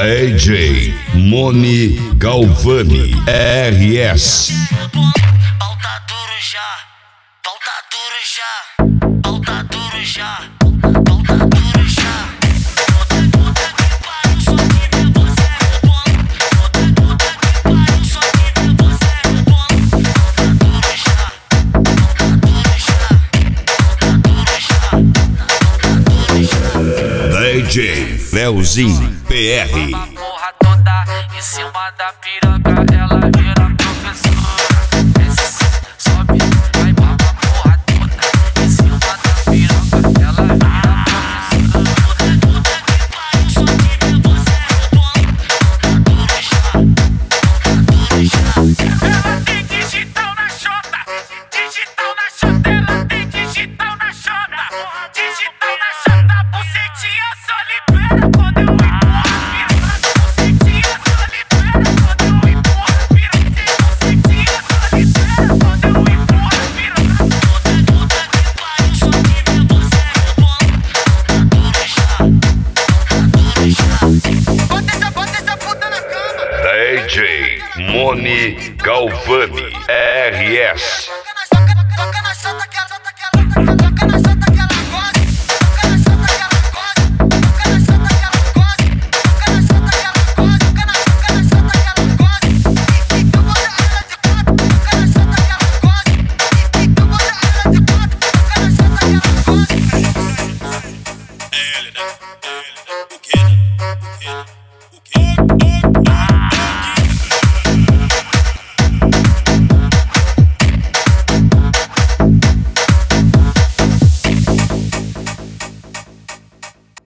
DJ Moni Galvani RS. Pau tá duro já, pau tá duro já, pau tá duro já, pau tá duro já. Puta que pariu, só que ver você é bom. Puta que pariu, só que ver você é bom. Pau tá duro já, pau tá duro já, pau tá duro já, pau tá duro já. DJ Leozinho PR. A porra toda em cima da piroca, ela vira professora. Desce, sobe, vai baba a porra toda em cima da piroca, ela vira professora. Puta que pariu, só que ver você é bom. Duro já, duro já. Ela tem digital na chota, digital na chota, ela tem digital na chota, digital na chota, bucetinha só libera quando eu empurro. Bucetinha só libera quando eu empurro. Bucetinha só libera quando eu empurro. Puta que pariu, só que ver você é bom. Duro já, duro já. Bota essa puta na cama. DJ Moni Galvani RS.